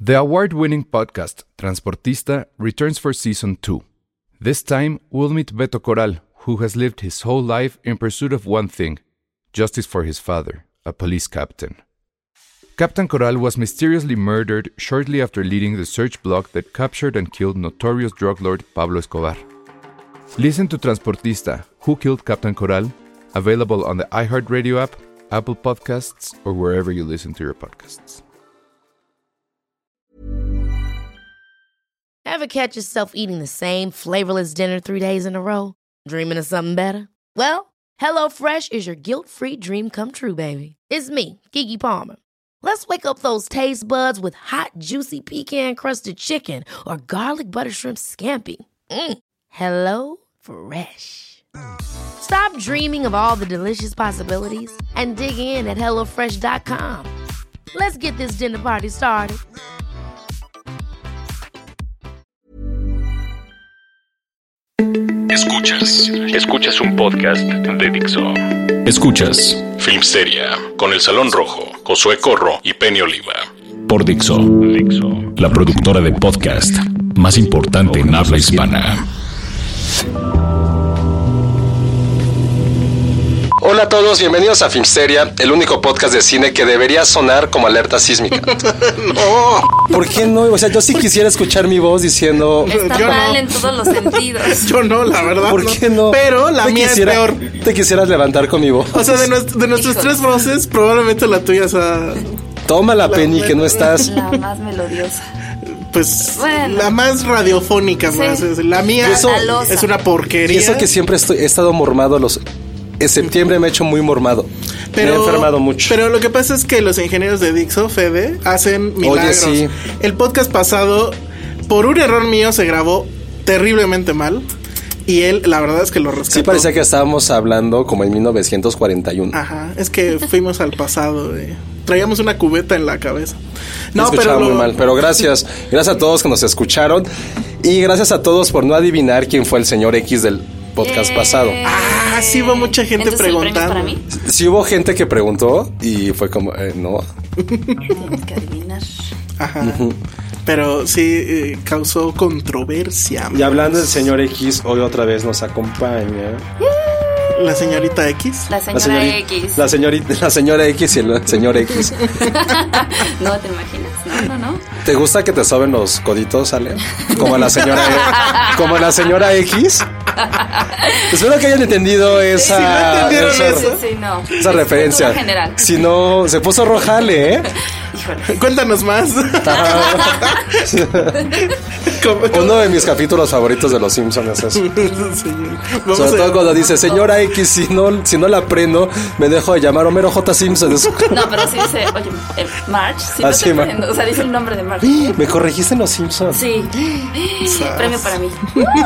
The award-winning podcast Transportista returns for Season 2. This time, we'll meet Beto Corral, who has lived his whole life in pursuit of one thing: justice for his father, a police captain. Captain Corral was mysteriously murdered shortly after leading the search block that captured and killed notorious drug lord Pablo Escobar. Listen to Transportista, Who Killed Captain Corral? Available on the iHeartRadio app, Apple Podcasts, or wherever you listen to your podcasts. Ever catch yourself eating the same flavorless dinner 3 days in a row? Dreaming of something better? Well, HelloFresh is your guilt-free dream come true, baby. It's me, Keke Palmer. Let's wake up those taste buds with hot, juicy pecan-crusted chicken or garlic butter shrimp scampi. Hello Fresh. Stop dreaming of all the delicious possibilities and dig in at HelloFresh.com. Let's get this dinner party started. Escuchas un podcast de Dixo. Escuchas Filmsteria con El Salón Rojo, Josué Corro y Penny Oliva. Por Dixo, la productora de podcast más importante en habla hispana. Hola a todos, bienvenidos a Filmsteria, el único podcast de cine que debería sonar como alerta sísmica. No. ¿Por qué no? O sea, yo sí quisiera escuchar mi voz diciendo... Está mal en todos los sentidos. Yo no, la verdad. ¿Por qué no? Pero la mía es peor. Te quisieras levantar con mi voz. O sea, de nuestras tres voces, probablemente la tuya sea... Tómala, Penny, que no estás... La más melodiosa. Pues bueno, la más radiofónica, sí. Más. La mía es una porquería. Y eso que siempre he estado mormado En septiembre me he hecho muy mormado. Me he enfermado mucho. Pero lo que pasa es que los ingenieros de Dixo, Fede, hacen milagros. Oye, sí. El podcast pasado, por un error mío, se grabó terriblemente mal. Y él, la verdad es que lo rescató. Sí, parecía que estábamos hablando como en 1941. Ajá, es que fuimos al pasado. Traíamos una cubeta en la cabeza. No, pero muy mal. Pero gracias a todos que nos escucharon. Y gracias a todos por no adivinar quién fue el señor X del podcast pasado. Ah, sí hubo mucha gente preguntando. ¿El premio es para mí? Sí hubo gente que preguntó y fue como, no. Tienes que adivinar. Ajá. Pero sí causó controversia. Y hablando del señor X, hoy otra vez nos acompaña la señorita X. La señora X. La señora X y el señor X. No te imaginas. No. ¿Te gusta que te soben los coditos, Ale? Como la señora X. Espero que hayan entendido esa referencia. General. Si no, se puso roja, Ale, ¿eh? Híjole. Cuéntanos más. Uno de mis capítulos favoritos de Los Simpsons es eso. Sobre todo cuando dice señora X, si no la aprendo, me dejo de llamar Homero J. Simpson. No, pero sí dice, oye, Marge, sí, o sea, dice el nombre de Marge. ¿Me corregiste en Los Simpsons? Sí. Premio para mí.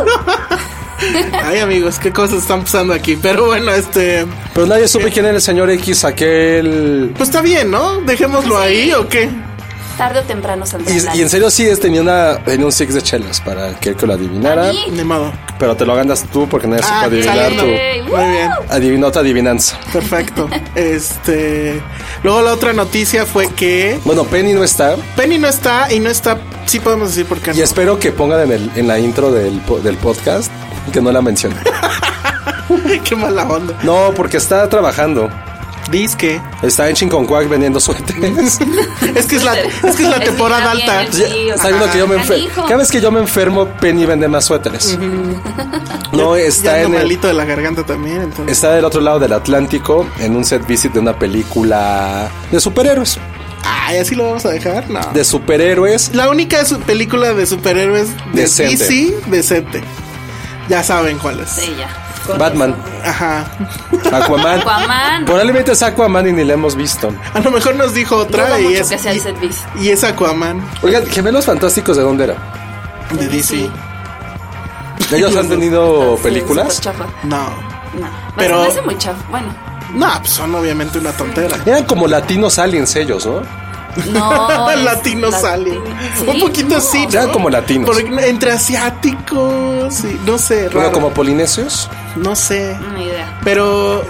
Ay, amigos, qué cosas están pasando aquí. Pero bueno, Pero nadie supe quién era el señor X, aquel... Pues está bien, ¿no? Dejémoslo ahí, ¿o qué? Tarde o temprano saldrá. Y en serio sí tenía un six de chelas para que lo adivinara. Ni modo. Pero te lo ganas tú porque nadie supo adivinar tú. Muy bien. Adivinó tu adivinanza. Perfecto. Luego la otra noticia fue que... Bueno, Penny no está. Y no está... Sí podemos decir por qué no. Y espero que pongan en la intro del podcast que no la mencione. Qué mala onda. No, porque está trabajando. Disque. Está en Chinconcuac vendiendo suéteres. es que es la temporada alta. Está viendo que yo me enfermo. Cada vez que yo me enfermo, Penny vende más suéteres. No, está en malito de la garganta también. Entonces. Está del otro lado del Atlántico en un set visit de una película de superhéroes. Ay, así lo vamos a dejar, no. De superhéroes. La única película de superhéroes de DC decente. Ya saben cuál es. Sí, ya. Batman. Ajá. Aquaman. Probablemente es Aquaman y ni la hemos visto. A lo mejor nos dijo otra y es Aquaman. Oigan, Gemelos Fantásticos, ¿de dónde era? De DC. ¿Ellos han tenido películas? No. Pero me parece muy chafa. Bueno. No, pues son obviamente una tontera. Eran como latinos aliens ellos, ¿no? No, latinos aliens. ¿Sí? Un poquito sí, ¿no? Eran como latinos. Entre asiáticos, sí, no sé, raro. Bueno, como polinesios. No sé. Ni idea. Pero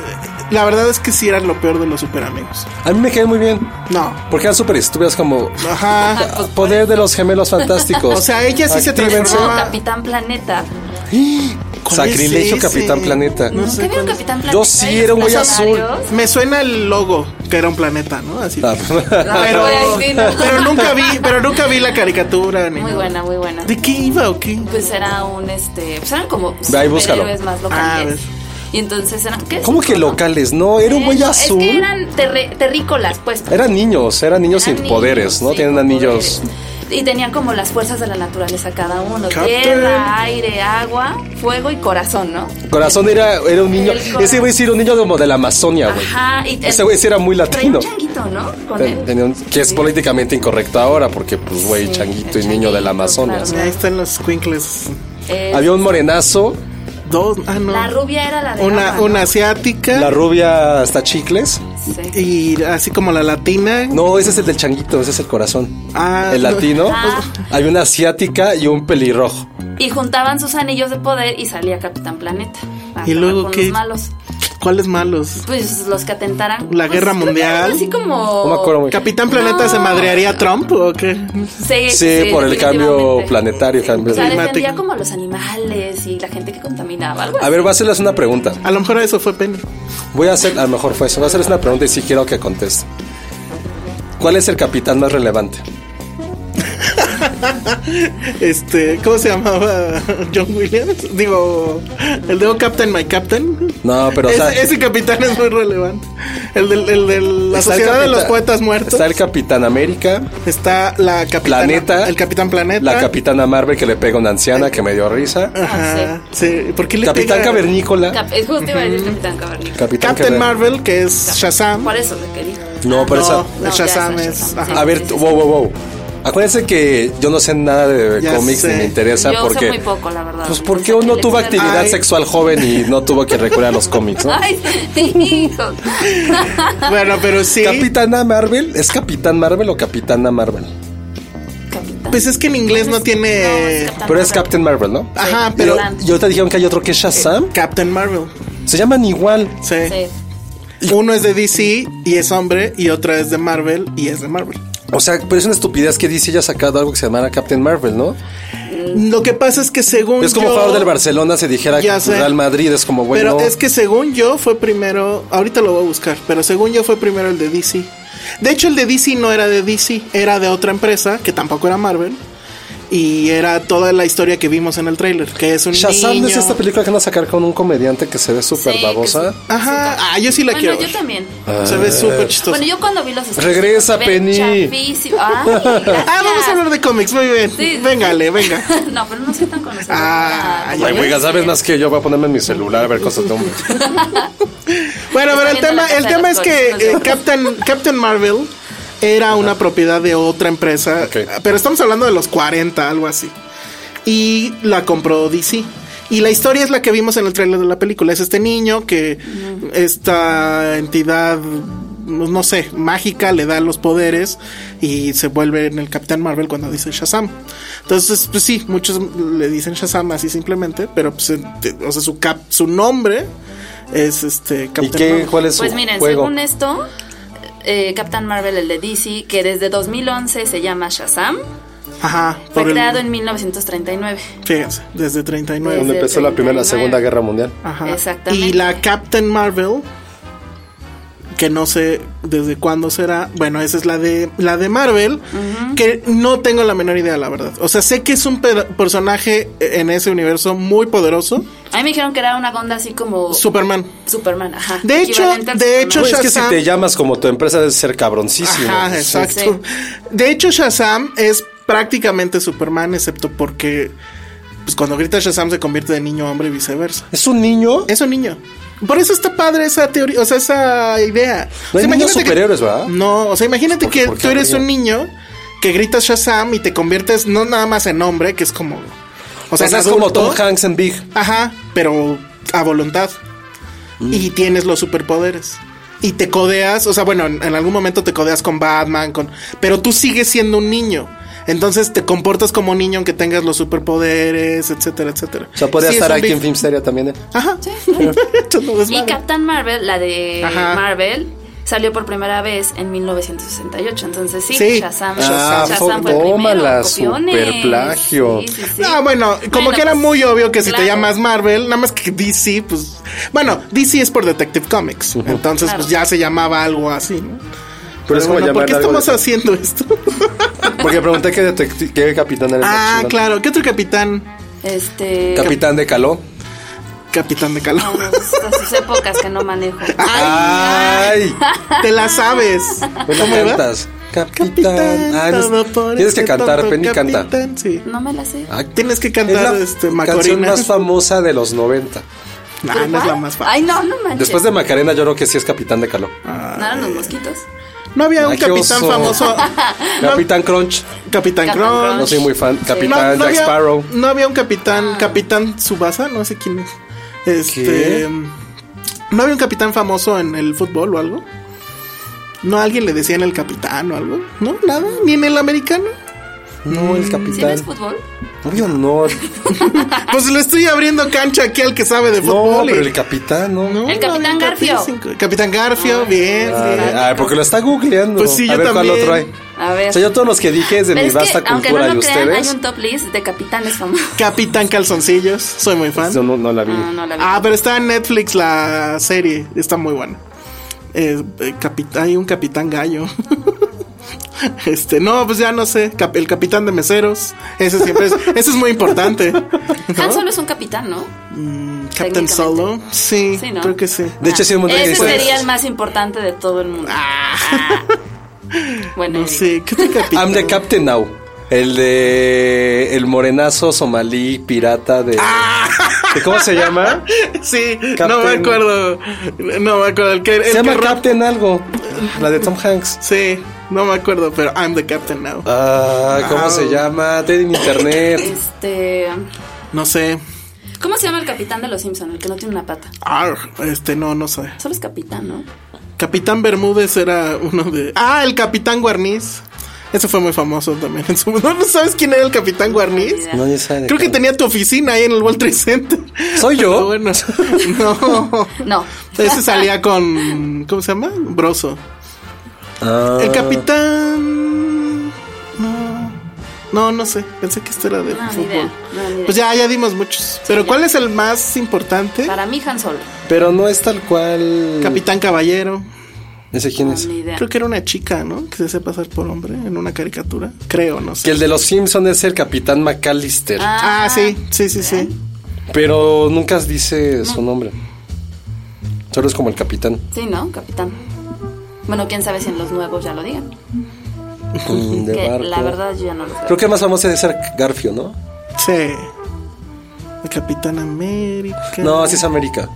la verdad es que sí eran lo peor de los super amigos. A mí me cae muy bien. No. Porque eran súper estúpidas como... Ajá. Poder de los gemelos fantásticos. O sea, ella sí se transformaba. No, Capitán Planeta. Sacrilegio es ese? Capitán Planeta. No sé. ¿Qué vio Capitán Planeta? Yo sí, era un güey azul. Me suena el logo, que era un planeta, ¿no? Así. Pero nunca vi la caricatura. Muy buena, muy buena. ¿De qué iba o qué? Pues era pues eran como ahí, búscalo. superhéroes más locales. Y entonces eran... ¿qué es ¿Cómo que locales? No, era un güey azul. Es que eran terrícolas, pues. Eran niños sin poderes, ¿no? Tienen anillos. Y tenían como las fuerzas de la naturaleza cada uno. Captain. Tierra, aire, agua, fuego y corazón, ¿no? Corazón era un niño. Ese güey sí era un niño como de la Amazonia, güey. Ajá. Ese güey sí era muy latino. Traía un changuito, ¿no? Con él. Que es políticamente incorrecto ahora, porque pues güey, changuito y niño de la Amazonia. Claro. Ahí están los squinkles. Había un morenazo. Dos, no. La rubia era la de una asiática. La rubia hasta chicles. Sí. Y así como la latina. No, ese es el del changuito, ese es el corazón. El no. latino. Hay una asiática y un pelirrojo. Y juntaban sus anillos de poder y salía Capitán Planeta. ¿Y luego con qué? los malos. ¿Cuáles malos? Pues los que atentaran. La guerra mundial. Así como... No me acuerdo muy bien. ¿Capitán Planeta se madrearía a Trump o qué? Sí, por el cambio definitivamente. planetario. Cambio O sea, climático. defendía como a los animales y la gente que contaminaba. Algo A ver, voy a hacerles una pregunta. A lo mejor eso fue Penny. A lo mejor fue eso. Voy a hacerles una pregunta y sí quiero que conteste. ¿Cuál es el capitán más relevante? ¿Cómo se llamaba? John Williams. Digo, el de Captain My Captain. No, pero ese capitán es muy relevante. El de la Sociedad de los Poetas Muertos. Está el Capitán América. Está la Capitana Planeta. El Capitán Planeta. La Capitana Marvel que le pega a una anciana que me dio risa. Ajá. Sí. ¿Por qué le Capitán pega? Cavernícola. Es justo iba a decir Capitán Cavernícola. Captain Marvel, que es Shazam. Por eso le quería. No, por eso. No, Shazam es. Shazam, sí. A ver, wow. Acuérdense que yo no sé nada de Ya cómics sé. ni me interesa Yo porque... sé muy poco, la verdad. Pues porque uno tuvo actividad sexual joven y no tuvo que recurrir a los cómics, ¿no? Ay, hijo. Bueno, pero sí. Capitana Marvel, ¿es Capitán Marvel o Capitana Marvel? Capitán. Pues es que en inglés no tiene. Pero es Captain Marvel, ¿no? Ajá, pero. Y ahorita dijeron que hay otro que es Shazam. Captain Marvel. Se llaman igual. Sí. Sí. Uno es de DC y es hombre, y otra es de Marvel y es de Marvel. O sea, pero es una estupidez que DC haya sacado algo que se llamara Captain Marvel, ¿no? Lo que pasa es que según Es como yo, jugador del Barcelona se dijera Ya sé. Real Madrid, es como bueno. Pero es que según yo fue primero. Ahorita lo voy a buscar. Pero según yo fue primero el de DC. De hecho, el de DC no era de DC, era de otra empresa que tampoco era Marvel. Y era toda la historia que vimos en el tráiler, que es un Shazam niño. es esta película que van a sacar con un comediante que se ve súper Sí, babosa. Ajá, yo sí la quiero. Yo ver. también. Se ve súper chistoso. Bueno, yo cuando vi los Regresa, se ve Penny. chafísimo. Ay, gracias. Vamos a hablar de cómics, muy bien. Sí. Véngale, venga. No, pero no soy tan conocida. Ay, Ay, güey, sabes más que yo voy a ponerme en mi celular a ver cosas de hombre. Bueno, pero el Está viendo tema la es casa que de los Captain Marvel era una propiedad de otra empresa, Ok. pero estamos hablando de los 40, algo así. Y la compró DC. Y la historia es la que vimos en el tráiler de la película. Es este niño que esta entidad, no sé, mágica le da los poderes y se vuelve en el Capitán Marvel cuando dice Shazam. Entonces, pues sí, muchos le dicen Shazam así simplemente, pero pues, o sea, su nombre es ¿Y Captain Marvel. cuál es su Pues miren, juego? según esto, Captain Marvel, el de DC, que desde 2011 se llama Shazam, Ajá, fue por creado en 1939. Fíjense, desde 39. Donde empezó la primera y la 39. Segunda Guerra Mundial. Ajá. Exactamente. Y la Captain Marvel, que no sé desde cuándo será. Bueno, esa es la de Marvel, que no tengo la menor idea, la verdad. O sea, sé que es un personaje en ese universo muy poderoso. A mí me dijeron que era una onda así como Superman. Superman, ajá. De hecho, equivalente al de hecho, Superman. Pues es que si Shazam- te llamas como tu empresa debe ser cabroncísimo. Ajá, exacto. Sí. De hecho, Shazam es prácticamente Superman, excepto porque pues cuando grita Shazam se convierte de niño a hombre y viceversa. ¿Es un niño? Es un niño. Por eso está padre esa teoría, o sea, esa idea. No hay niños imagínate que- superhéroes, ¿verdad? No, o sea, imagínate ¿Por que qué tú eres habría? un niño que gritas Shazam y te conviertes no nada más en hombre, que es como... O sea, es como adulto. Tom Hanks en Big. Ajá, pero a voluntad. Y tienes los superpoderes. Y te codeas, o sea, bueno, en algún momento te codeas con Batman, pero tú sigues siendo un niño. Entonces te comportas como niño aunque tengas los superpoderes, etcétera, etcétera. O sea, podría estar aquí en Filmsteria también. Ajá. Sí. Y Captain Marvel, la de Marvel, salió por primera vez en 1968. Entonces sí. Shazam fue el primero. Super plagio. Sí. No, bueno, como que era muy obvio que si te llamas Marvel, nada más que DC, pues... Bueno, DC es por Detective Comics. Entonces, pues ya se llamaba algo así, ¿no? Pero es como ¿por qué estamos haciendo esto? Porque pregunté qué capitán era. Claro. ¿Qué otro capitán? Capitán de Caló. Capitán de Caló. Hasta sus épocas que no manejo. ¡Ay! Te la sabes. ¿Cómo cantas? Capitán. Tienes que cantar, Penny canta. Sí. No me la sé. Tienes que cantar la canción más famosa de los 90. No es la más fácil. Ay, no manches. Después de Macarena, yo creo que sí es Capitán de Caló. ¿No eran los mosquitos? No había un capitán famoso. Capitán Crunch. Capitán Crunch. No soy muy fan. Capitán Jack Sparrow. No había un Capitán Tsubasa, no sé quién es. ¿Qué? ¿No había un capitán famoso en el fútbol o algo? ¿No a alguien le decían el capitán o algo? ¿No? ¿Nada? ¿Ni en el americano? No, el capitán. ¿Sí ves fútbol? Obvio no. Pues le estoy abriendo cancha aquí al que sabe de fútbol. No, pero el capitán, ¿no? El Capitán Garfio. Capitán Garfio, bien. Porque lo está googleando. Pues sí, yo a ver también. Cuál otro hay. A ver. O sea, yo todos los que dije es de mi vasta cultura y ustedes. Hay un top list de capitanes famosos. Capitán Calzoncillos, soy muy fan. Yo no la vi. No la vi. Pero está en Netflix la serie, está muy buena. Hay un Capitán Gallo. No, pues ya no sé. El capitán de meseros. Ese siempre es. Ese es muy importante, ¿no? Han Solo es un capitán, ¿no? Captain Solo. Sí, ¿no? Creo que sí. De hecho, sí, ese sería el más importante de todo el mundo. Bueno, no sé. ¿Qué te capitán? I'm the Captain Now. El morenazo somalí pirata de ¿cómo se llama? Sí, Captain. no me acuerdo. Se llama Captain algo. La de Tom Hanks. Sí, no me acuerdo, pero I'm the Captain Now. ¿Cómo se llama? Ten en internet. No sé. ¿Cómo se llama el capitán de los Simpsons? El que no tiene una pata. No sé. Solo es capitán, ¿no? Capitán Bermúdez era uno de... el Capitán Guarniz. Ese fue muy famoso también en su... ¿No sabes quién era el Capitán Guarniz? No, ni sabe. Creo que tenía tu oficina ahí en el World Trade Center. ¿Soy yo? Bueno, no. Ese salía con... ¿Cómo se llama? Broso. El Capitán... No sé. Pensé que esto era de fútbol. Ni idea. Pues ya dimos muchos. Pero ¿cuál es el más importante? Para mí, Han Solo. Pero no es tal cual... Capitán Caballero. ¿Ese quién es? Creo que era una chica, ¿no? Que se hace pasar por hombre en una caricatura. Creo, no sé. Que el de los Simpsons es el Capitán McAllister. Sí. Pero nunca dice su nombre. Solo es como el capitán. Sí, ¿no? Capitán. Bueno, quién sabe si en los nuevos ya lo digan. De barco. La verdad yo ya no lo creo. Creo que más famoso debe ser Garfio, ¿no? Sí. El Capitán América. No, así es América.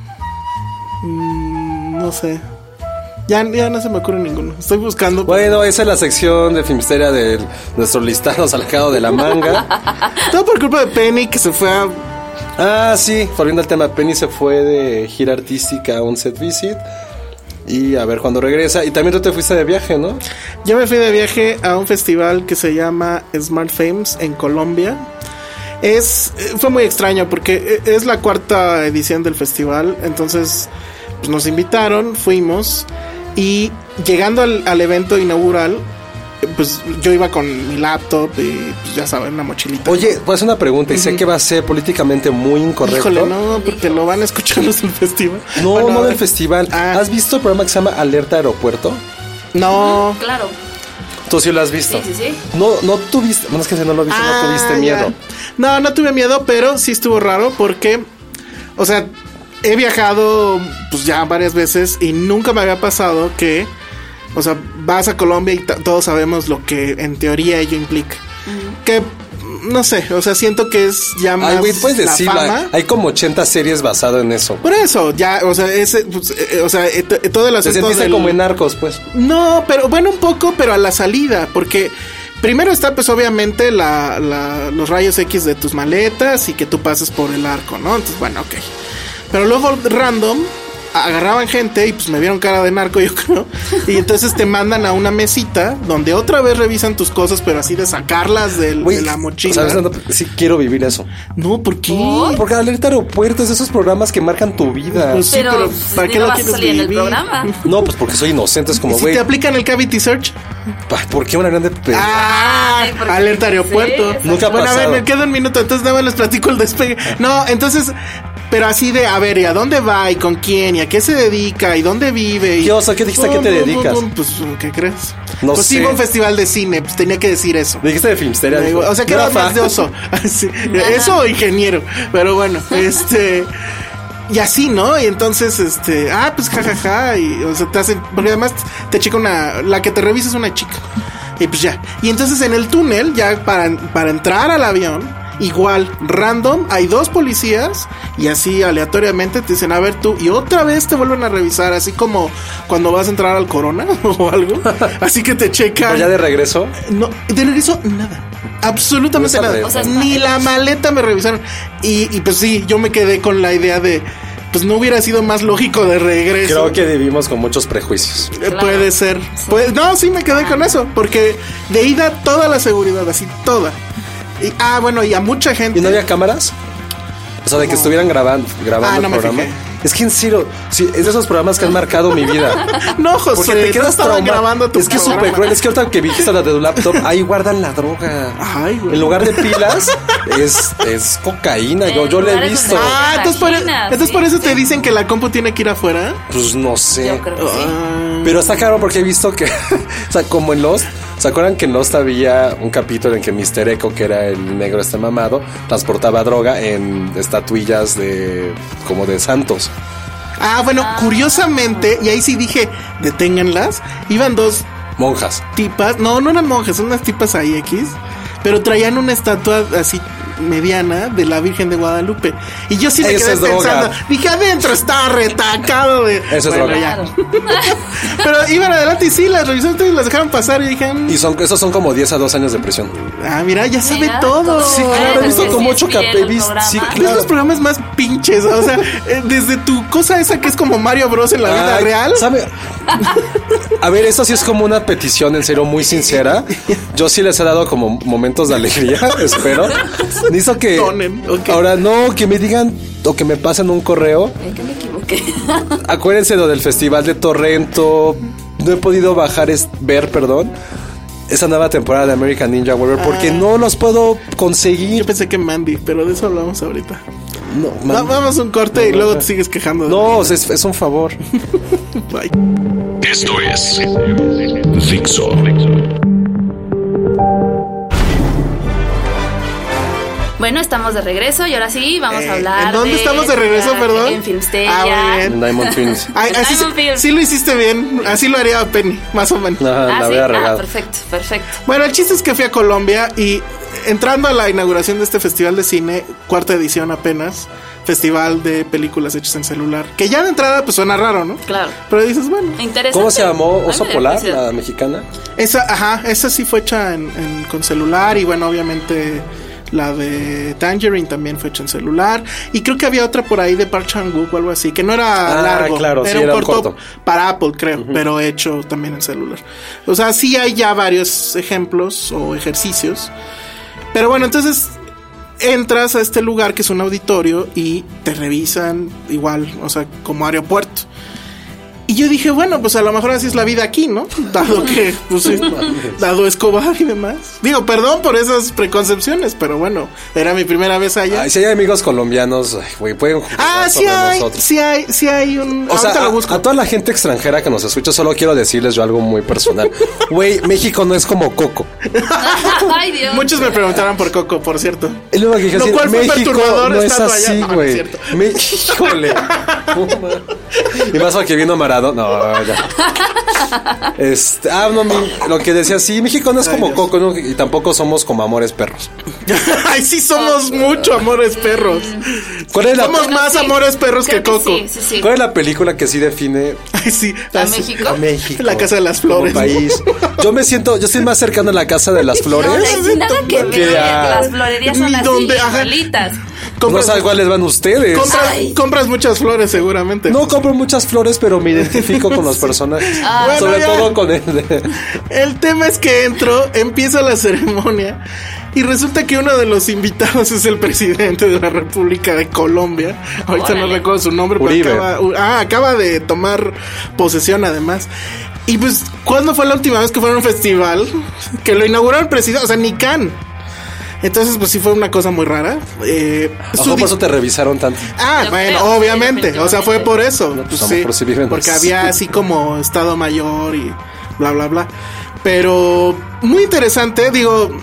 No sé. Ya no se me ocurre ninguno. Estoy buscando. Bueno, esa es la sección de Filmsteria de nuestro listado sacado de la manga. Todo por culpa de Penny, que se fue a... Sí, volviendo al tema, Penny se fue de gira artística a un set visit. Y a ver cuándo regresa. Y también tú te fuiste de viaje, ¿no? Yo me fui de viaje a un festival que se llama Smart Fames en Colombia. Fue muy extraño porque es la 4ª edición del festival. Entonces pues nos invitaron, fuimos. Y llegando al evento inaugural, pues yo iba con mi laptop y pues ya saben, una mochilita. Oye, pues una pregunta, y sé que va a ser políticamente muy incorrecto. Híjole, no, porque lo van a escuchar los del festival. No del festival. ¿Has visto el programa que se llama Alerta Aeropuerto? No. Claro. ¿Tú sí lo has visto? Sí. No tuviste, bueno, es que si no lo viste, no tuviste miedo. No tuve miedo, pero sí estuvo raro porque, o sea, he viajado pues ya varias veces y nunca me había pasado que, o sea, vas a Colombia y todos sabemos lo que en teoría ello implica. Que, no sé, o sea, siento que es ya más puedes la decir, fama. Hay como 80 series basadas en eso. Por eso, ya, o sea, todo el asunto. Te sentiste como en Narcos, pues. No, pero bueno, un poco, pero a la salida, porque primero está pues obviamente los rayos X de tus maletas y que tú pases por el arco, ¿no? Entonces, bueno, ok. Pero luego random agarraban gente y pues me vieron cara de narco, yo creo. Y entonces te mandan a una mesita donde otra vez revisan tus cosas, pero así de sacarlas de la mochila. ¿Sabes? Sí quiero vivir eso. No, ¿por qué? Porque Alerta Aeropuerto es de esos programas que marcan tu vida. Pues sí, pero ¿para qué lo quieres vivir? En el programa? No, pues porque soy inocente, es como, güey. ¿Si te aplican el cavity search? ¿Por qué una grande? Alerta Aeropuerto. Sí, nunca ha pasado. Bueno, a ver, me queda un minuto, entonces nada más les platico el despegue. No, entonces, pero así de, a ver, ¿y a dónde va? ¿Y con quién? ¿Y a qué se dedica? ¿Y dónde vive? ¿Y qué oso? ¿Qué dijiste? ¿A qué te dedicas? Pues, ¿qué crees? No pues sé. iba a un festival de cine, pues tenía que decir eso. Dijiste de Filmsteria. O sea, que era más de oso. Sí, eso o ingeniero. Pero bueno, y así, ¿no? Y entonces, pues jajaja. Y, o sea, te hacen. Porque además te checa la que te revisa es una chica. Y pues ya. Y entonces en el túnel, ya para entrar al avión, igual, random, hay 2 policías. Y así aleatoriamente te dicen, a ver tú. Y otra vez te vuelven a revisar, así como cuando vas a entrar al Corona o algo. Así que te checan. ¿Pero ya de regreso? No, de regreso, nada. Absolutamente nada. O sea, ni la maleta me revisaron. Y pues sí, yo me quedé con la idea de, pues no hubiera sido más lógico de regreso. Creo que vivimos con muchos prejuicios. Claro. Puede ser. Sí. No, sí me quedé con eso. Porque de ida toda la seguridad, así toda. Y, bueno, y a mucha gente. ¿Y no había cámaras? O sea, de que estuvieran grabando el programa. Es que en serio, sí, es de esos programas que han marcado mi vida. No, José, porque te quedas grabando tu Es que es súper cruel. Es que ahorita que dijiste la de tu laptop, ahí guardan la droga. Ay, güey. En lugar de pilas, es cocaína. Yo la he visto. Entonces por eso te dicen que la compu tiene que ir afuera. Pues no sé. Yo creo que sí. Pero está claro porque he visto que, o sea, como en Lost, ¿se acuerdan que en Lost había un capítulo en que Mr. Echo, que era el negro mamado, transportaba droga en estatuillas como de santos? Bueno, curiosamente, y ahí sí dije, deténganlas, iban 2 monjas. Tipas, no eran monjas, son unas tipas ahí X, pero traían una estatua así mediana de la Virgen de Guadalupe. Y yo sí me quedé pensando, dije, adentro está retacado de... Eso es droga. Claro. Pero iban adelante y sí, las revisaron y las dejaron pasar y dije... Y esos son como 10 a 2 años de prisión. Mira, ya sabe todo. Sí, claro, he visto como 8 capítulos. Sí, claro. Es los programas más pinches, o sea, desde tu cosa esa que es como Mario Bros en la vida real. ¿Sabe? A ver, esto sí es como una petición, en serio, muy sincera. Yo sí les he dado como momentos de alegría, espero. Necesito que ahora que me digan o que me pasen un correo. Que me equivoqué. Acuérdense lo del Festival de Torrento. No he podido ver esa nueva temporada de American Ninja Warrior porque no los puedo conseguir. Yo pensé que Mandy, pero de eso hablamos ahorita. No, vamos a un corte y luego te sigues quejando. No, es un favor. Bye. Esto es Dixo. Bueno, estamos de regreso y ahora sí vamos a hablar. ¿En dónde estamos de regreso, perdón? En Filmsteria. En Diamond Films. Sí lo hiciste bien. Así lo haría Penny, más o menos. La había regado. Perfecto. Bueno, el chiste es que fui a Colombia y entrando a la inauguración de este festival de cine, 4ª edición apenas, festival de películas hechas en celular, que ya de entrada pues suena raro, ¿no? Claro. Pero dices, bueno. Interesante. ¿Cómo se llamó? ¿Oso Polar, la mexicana? Esa sí fue hecha con celular y bueno, obviamente... La de Tangerine también fue hecha en celular. Y creo que había otra por ahí de Park Chan-wook o algo así, que no era largo. Claro, era un corto para Apple, creo, pero hecho también en celular. O sea, sí hay ya varios ejemplos o ejercicios. Pero bueno, entonces entras a este lugar que es un auditorio y te revisan igual, o sea, como aeropuerto. Y yo dije, bueno, pues a lo mejor así es la vida aquí, ¿no? Dado que, pues sí, dado Escobar y demás. Digo, perdón por esas preconcepciones, pero bueno, era mi primera vez allá. Si hay amigos colombianos, güey, pueden jugar sobre nosotros. Sí hay un... O sea, a toda la gente extranjera que nos escucha, solo quiero decirles yo algo muy personal. Güey, México no es como Coco. Ay, Dios. Muchos me preguntaron por Coco, por cierto. Y luego dije, lo cual fue perturbador no es así, güey. Híjole. Y más a que vino Maradona. No, ya. Lo que decía, sí, México no es como Coco, ¿no? Y tampoco somos como Amores Perros. Ay, sí somos mucho Amores Perros. Somos más Amores Perros que Coco. Sí. ¿Cuál es la película que sí define ¿A México? A México. La Casa de las Flores. País. Yo estoy más cercano a la Casa de las Flores. No, nada que ver. Las florerías son así, solitas. No sabes cuáles van ustedes. Compras muchas flores seguramente. No compro muchas flores, pero me identifico con los personajes. Bueno, sobre todo con él. El tema es que empieza la ceremonia y resulta que uno de los invitados es el presidente de la República de Colombia. Ahorita no recuerdo su nombre, pero acaba de tomar posesión además. Y pues, ¿cuándo fue la última vez que fue a un festival que lo inauguró el presidente? O sea, ni Cannes. Entonces, pues sí fue una cosa muy rara. Por eso te revisaron tanto. Bueno, obviamente. O sea, fue por eso. No, pues sí, porque había así como Estado Mayor y bla, bla, bla. Pero muy interesante, digo...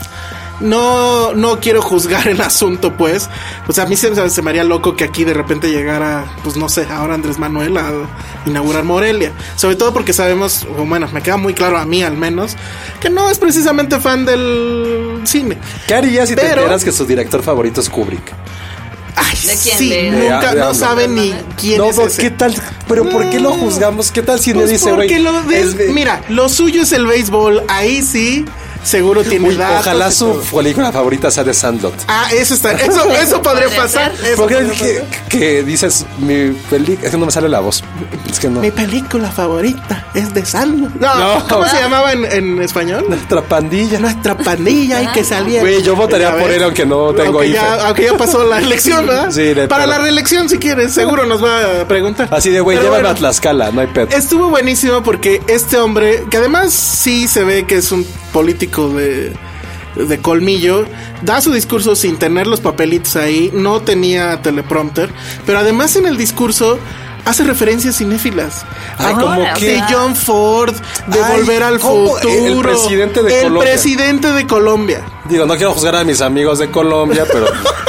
No quiero juzgar el asunto, pues. O sea, a mí se me haría loco que aquí de repente llegara, pues no sé, ahora Andrés Manuel a inaugurar Morelia. Sobre todo porque sabemos, bueno, me queda muy claro a mí al menos, que no es precisamente fan del cine. ¿Qué harías si te enteras que su director favorito es Kubrick? Ay, sí, nunca, no sabe ni quién es ese. ¿Qué tal? Pero ¿por qué lo juzgamos? ¿Qué tal si le dice, güey? Mira, lo suyo es el béisbol, ahí sí... Seguro tiene datos. Ojalá su película favorita sea de Sandlot. Eso podría pasar. Porque que dices mi película, es que no me sale la voz. Es que no. Mi película favorita es de Sandlot. No. ¿Cómo se llamaba en español? Nuestra pandilla y que salía. Güey, yo votaría por él aunque no tengo IFE. Aunque ya pasó la elección, ¿verdad? Sí, para la reelección, si quieres, seguro nos va a preguntar. Así de, güey, llévame a Tlaxcala, no hay pedo. Estuvo buenísimo porque este hombre, que además sí se ve que es un político de colmillo, da su discurso sin tener los papelitos ahí, no tenía teleprompter, pero además en el discurso hace referencias cinéfilas. Como que de John Ford, de Volver al Futuro. El presidente de Colombia. Digo, no quiero juzgar a mis amigos de Colombia, pero...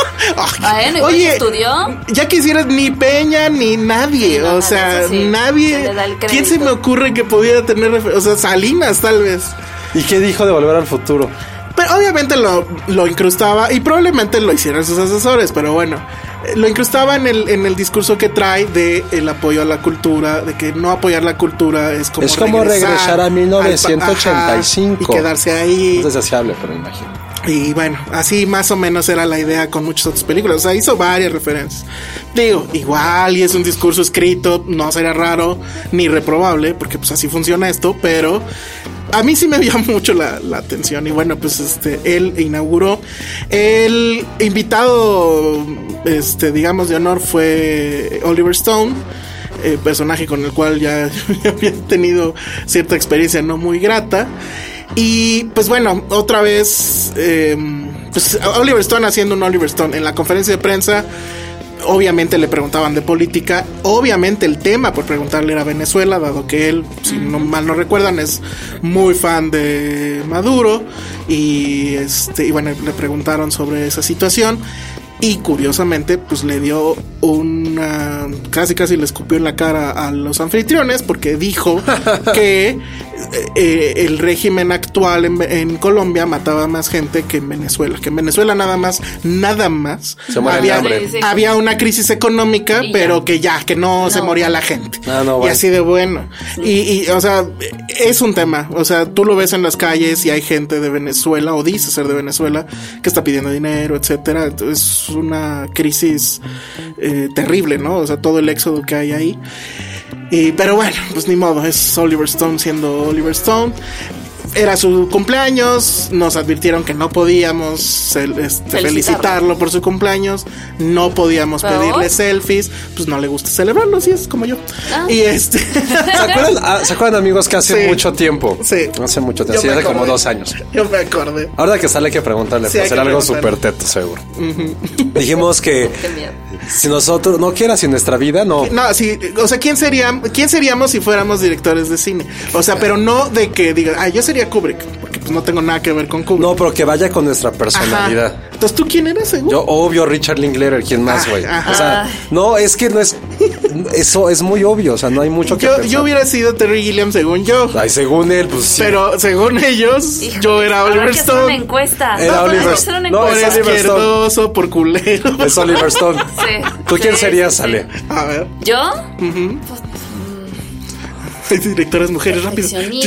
Oye, estudió. Ya quisieras ni Peña ni nadie, nadie. ¿Quién se me ocurre que pudiera tener Salinas tal vez? ¿Y qué dijo de Volver al Futuro? Pero obviamente lo incrustaba y probablemente lo hicieran sus asesores, pero bueno, lo incrustaba en el discurso que trae de el apoyo a la cultura, de que no apoyar la cultura es como regresar a 1985 y quedarse ahí. Es deseable, pero imagino. Y bueno, así más o menos era la idea con muchas otras películas. O sea, hizo varias referencias. Digo, igual y es un discurso escrito, no sería raro ni reprobable, porque pues así funciona esto, pero a mí sí me llamó mucho la atención. Y bueno, pues él inauguró. El invitado, digamos, de honor fue Oliver Stone, personaje con el cual ya había tenido cierta experiencia no muy grata. Y pues bueno, otra vez pues Oliver Stone haciendo un Oliver Stone. En la conferencia de prensa obviamente le preguntaban de política. Obviamente el tema por preguntarle era Venezuela, dado que él, si mal no recuerdan, es muy fan de Maduro. Y bueno, le preguntaron sobre esa situación. Y curiosamente, pues le dio casi le escupió en la cara a los anfitriones, porque dijo que el régimen actual en Colombia mataba más gente que en Venezuela. Que en Venezuela nada más había una crisis económica, pero que no se moría la gente. Y así de bueno. Y o sea, es un tema. O sea, tú lo ves en las calles y hay gente de Venezuela, o dice ser de Venezuela, que está pidiendo dinero, etcétera. Es una crisis terrible, ¿no? O sea, todo el éxodo que hay ahí. Pero bueno, pues ni modo, es Oliver Stone siendo Oliver Stone. Era su cumpleaños, nos advirtieron que no podíamos felicitarlo por su cumpleaños, no podíamos pedirle selfies, pues no le gusta celebrarlo, así es como yo. Y ¿Se acuerdan, amigos, que hace mucho tiempo? Sí. Hace mucho tiempo, hace como 2 años. Yo me acordé. Ahora que sale hay que preguntarle, para hacer algo súper teto, seguro. Dijimos que si nosotros, no quieras, si nuestra vida, no. No, sí, o sea, ¿quién seríamos si fuéramos directores de cine? O sea, pero no de que digan, yo sería Kubrick, porque pues no tengo nada que ver con Kubrick. No, pero que vaya con nuestra personalidad. Ajá. Entonces, ¿tú quién eres, seguro? Yo, obvio, Richard Linklater, ¿quién más, güey? O sea, no, es que no es... Eso es muy obvio, o sea, no hay mucho que pensar. Yo hubiera sido Terry Gilliam, según yo. Ay, según él, pues sí. Pero según ellos, yo era Oliver Stone. Es una encuesta. Era Oliver Stone. No, es izquierdoso, por culero. Es Oliver Stone. Sí. ¿Tú quién serías, Ale? A ver. ¿Yo? Hay directoras mujeres, rápido.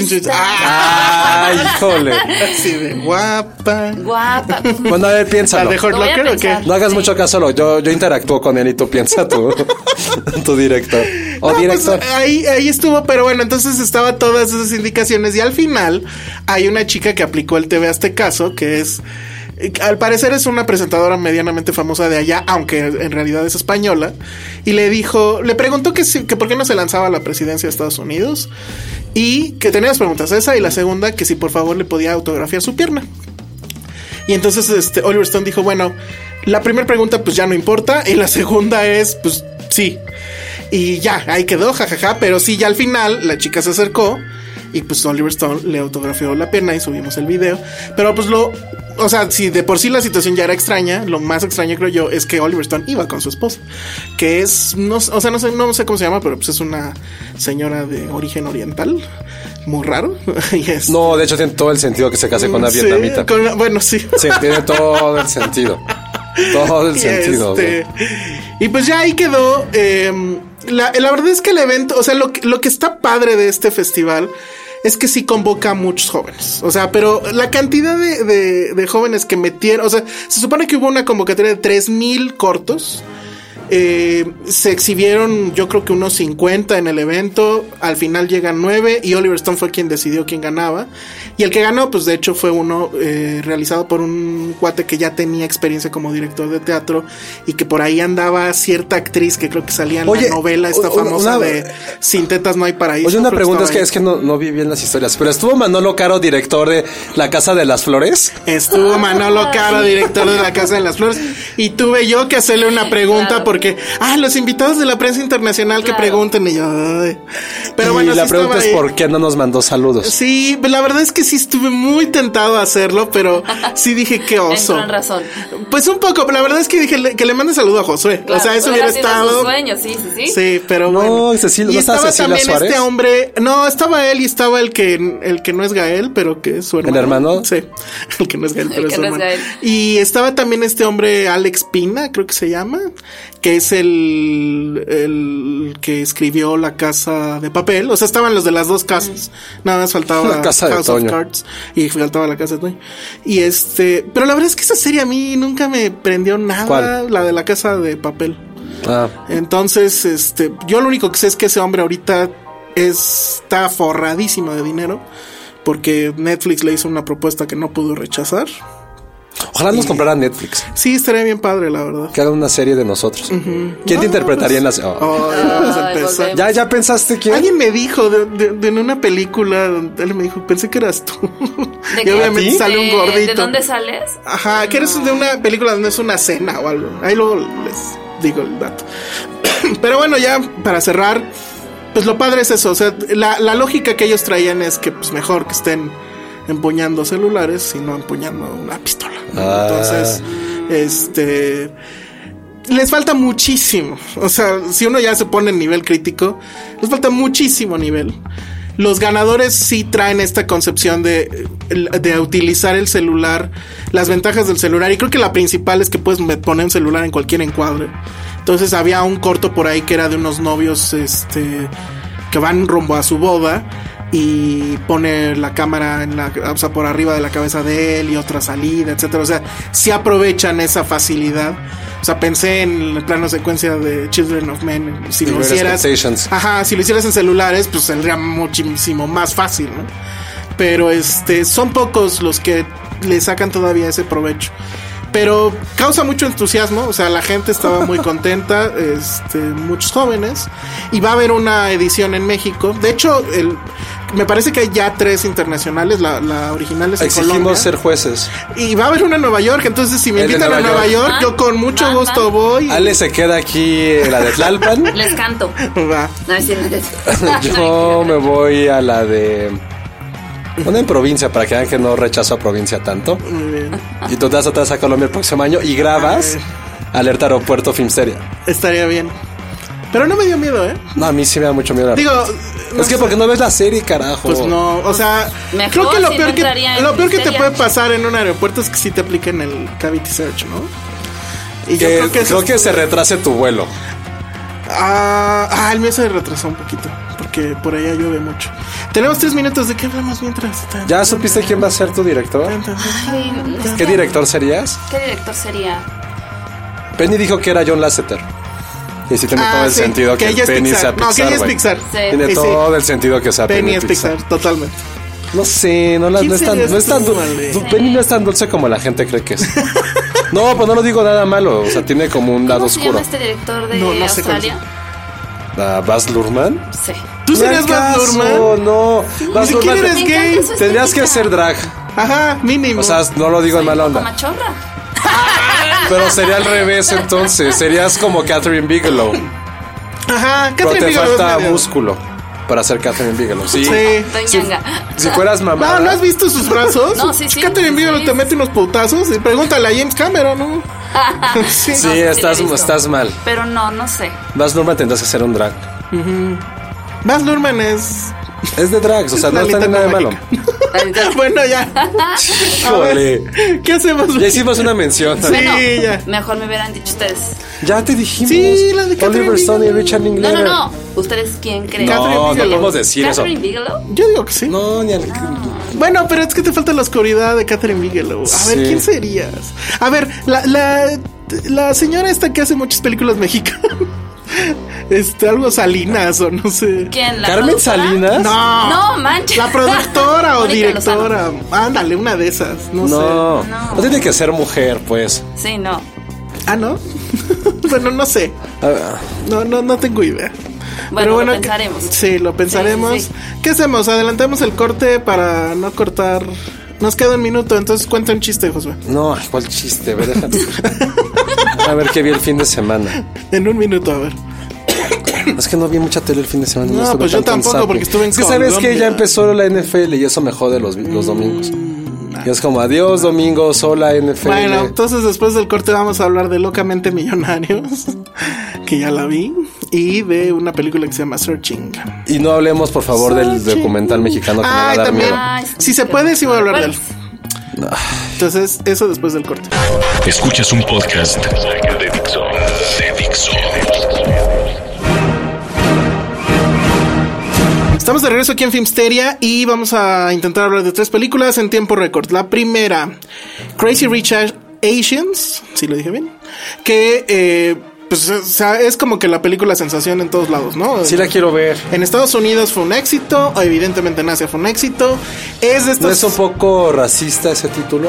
¡Ay, híjole! Así de guapa. Bueno, a ver, piénsalo. ¿La de Hurt Locker o qué? No hagas mucho caso, yo interactúo con él y tú piensa tu director. O director. Pues ahí estuvo, pero bueno, entonces estaba todas esas indicaciones y al final hay una chica que aplicó el TV Aztecaso, que es... Al parecer es una presentadora medianamente famosa de allá, aunque en realidad es española. Y le preguntó que por qué no se lanzaba a la presidencia de Estados Unidos. Y que tenía dos preguntas, esa y la segunda, que si por favor le podía autografiar su pierna. Y entonces Oliver Stone dijo, bueno, la primera pregunta pues ya no importa. Y la segunda es, pues sí. Y ya, ahí quedó, jajaja. Pero sí, ya al final la chica se acercó y pues Oliver Stone le autografió la pierna y subimos el video. Pero pues o sea, si de por sí la situación ya era extraña, lo más extraño creo yo es que Oliver Stone iba con su esposa, que es, no sé cómo se llama, pero pues es una señora de origen oriental, muy raro. No, de hecho tiene todo el sentido que se case con una vietnamita. Bueno, sí. Sí, tiene todo el sentido. Todo el sentido. Y pues ya ahí quedó. La verdad es que el evento, o sea, lo que está padre de este festival es que sí convoca a muchos jóvenes. O sea, pero la cantidad de jóvenes que metieron, o sea, se supone que hubo una convocatoria de 3,000 cortos. Se exhibieron yo creo que unos 50 en el evento. Al final llegan 9 y Oliver Stone fue quien decidió quién ganaba. Y el que ganó pues de hecho fue uno realizado por un cuate que ya tenía experiencia como director de teatro y que por ahí andaba cierta actriz que creo que salía en la novela esta famosa de Sin tetas no hay paraíso. Oye, una pregunta, es que no vi bien las historias, pero ¿estuvo Manolo Caro, director de La Casa de las Flores? Estuvo Manolo Caro, director de La Casa de las Flores, y tuve yo que hacerle una pregunta porque los invitados de la prensa internacional que pregunten y yo. Pero y bueno, la pregunta es ¿por qué no nos mandó saludos? Sí, la verdad es que sí estuve muy tentado a hacerlo, pero sí dije qué oso. Entró en razón. Pues un poco, la verdad es que dije que le mande saludo a Josué. Claro, o sea, eso hubiera estado su sueño, sí. Sí, pero bueno. No, Cecilia, y ¿no estaba también Suárez? Este hombre, no, estaba él y estaba el que no es Gael, pero que es su hermano. ¿El hermano? Sí, el que no es Gael, pero es su hermano. Gael. Y estaba también este hombre Alex Pina, creo que se llama, que es el que escribió La Casa de Papel. O sea, estaban los de las dos casas. Nada más faltaba La Casa de House Toño. of Cards y faltaba La Casa de Toño. Y pero la verdad es que esa serie a mí nunca me prendió nada. ¿Cuál? La de La Casa de Papel. Entonces, yo lo único que sé es que ese hombre ahorita está forradísimo de dinero porque Netflix le hizo una propuesta que no pudo rechazar. Ojalá nos comprara Netflix. Sí, estaría bien padre, la verdad. Que haga una serie de nosotros. ¿Quién te interpretaría en la serie? ¿Ya pensaste quién? Alguien me dijo de una película, él me dijo, pensé que eras tú. Y obviamente sale un gordito. ¿De dónde sales? Ajá, que eres de una película donde es una cena o algo. Ahí luego les digo el dato. Pero bueno, ya para cerrar, pues lo padre es eso. O sea, la lógica que ellos traían es que pues mejor que estén empuñando celulares y no empuñando una pistola, ¿no? Entonces, les falta muchísimo. O sea, si uno ya se pone en nivel crítico, les falta muchísimo nivel. Los ganadores sí traen esta concepción de utilizar el celular, las ventajas del celular, y creo que la principal es que puedes poner un celular en cualquier encuadre. Entonces había un corto por ahí que era de unos novios que van rumbo a su boda y pone la cámara o sea, por arriba de la cabeza de él y otra salida, etcétera. O sea, sí aprovechan esa facilidad. O sea, pensé en el plano secuencia de Children of Men. Si lo hicieras, si lo hicieras en celulares, pues saldría muchísimo más fácil, ¿no? Pero son pocos los que le sacan todavía ese provecho. Pero causa mucho entusiasmo, o sea, la gente estaba muy contenta, muchos jóvenes, y va a haber una edición en México. De hecho, me parece que hay ya 3 internacionales, la original es en Colombia. Exigimos ser jueces. Y va a haber una en Nueva York, entonces si me invitan a Nueva York, yo con mucho gusto voy. Ale se queda aquí la de Tlalpan. Les canto. Va. No, es Yo me voy a la de... Una en provincia, para que vean que no rechazo a provincia tanto. Muy bien. Y tú te vas atrás a Colombia el próximo año y grabas Alerta Aeropuerto Filmsteria. Estaría bien. Pero no me dio miedo, ¿eh? No, a mí sí me da mucho miedo. Digo, es que porque no ves la serie, carajo. Pues no, o sea, creo que lo peor que te puede pasar en un aeropuerto es que sí te apliquen el cavity search, ¿no? Y yo creo que se retrase tu vuelo. El mío se retrasó un poquito. porque por allá llueve mucho. Tenemos 3 minutos. ¿De qué hablamos mientras? ¿Ya supiste quién va a ser tu director? Ay, ¿Qué director serías? ¿Qué director sería? Penny dijo que era John Lasseter. Y sí tiene todo el sentido que Penny sea Pixar. No, que ella es Pixar. Sí. Tiene todo el sentido que sea Penny es Pixar, totalmente. No sé, no es tan Penny no es tan dulce como la gente cree que es. No, pues no lo digo nada malo. O sea, tiene como un lado oscuro. ¿Cómo se llama este director de Australia? ¿Baz Luhrmann? Sí. ¿Tú serías Baz Luhrmann? No, Baz Luhrmann. ¿Ni siquiera eres gay? Tendrías que hacer drag. Ajá, mínimo. O sea, no lo digo en mala onda. Machorra. Pero sería al revés entonces. Serías como Catherine Bigelow. Ajá, Catherine Bigelow. Pero te falta músculo para ser Catherine Bigelow. Sí. Si fueras mamá. ¿No has visto sus brazos? No, sí. Catherine Bigelow te mete unos putazos y pregúntale a James Cameron, ¿no? Sí, estás mal. Pero no sé. Baz Luhrmann tendrás que hacer un drag. Baz Luhrmann es de drags, o sea, no tiene nada de malo. Bueno, ya. Híjole. ¿Qué hacemos? Ya hicimos una mención. Sí, ya. Mejor me hubieran dicho ustedes. Ya te dijimos. Sí, la de Oliver Stone y Richard Linklater. No. ¿Ustedes quién creen? No podemos decir eso. ¿Catherine Bigelow? Yo digo que sí. No, ni al... Bueno, pero es que te falta la oscuridad de Catherine Bigelow. A ver, ¿quién serías? A ver, la señora esta que hace muchas películas mexicanas. Algo Salinas o no sé. ¿Quién? ¿Carmen Salinas? No, manches. La productora o directora. Ándale, una de esas. No sé. No tiene que ser mujer, pues. Sí, no. Ah, ¿no? Bueno, no sé. No tengo idea. Bueno, lo pensaremos. Sí, lo pensaremos. Sí. ¿Qué hacemos? Adelantamos el corte para no cortar. Nos queda 1 minuto, entonces cuenta un chiste, Josué. No, ¿cuál chiste? A ver, déjame. A ver qué vi el fin de semana. En 1 minuto, a ver. Es que no vi mucha tele el fin de semana. No, pues yo tampoco, porque estuve en Colombia. ¿Sabes qué? Ya empezó la NFL y eso me jode los domingos. Y es como, adiós domingos, hola NFL. Bueno, entonces después del corte vamos a hablar de Locamente Millonarios, que ya la vi, y de una película que se llama Searching. Y no hablemos, por favor, del documental mexicano que me va a dar miedo. Si se puede, sí voy a hablar de él. Entonces, eso después del corte. Escuchas un podcast de Dixo. Estamos de regreso aquí en Filmsteria y vamos a intentar hablar de 3 películas en tiempo récord. La primera, Crazy Rich Asians, si lo dije bien, que pues o sea, es como que la película sensación en todos lados, ¿no? Sí la quiero ver. En Estados Unidos fue un éxito, evidentemente en Asia fue un éxito. Es de estos... ¿No es un poco racista ese título?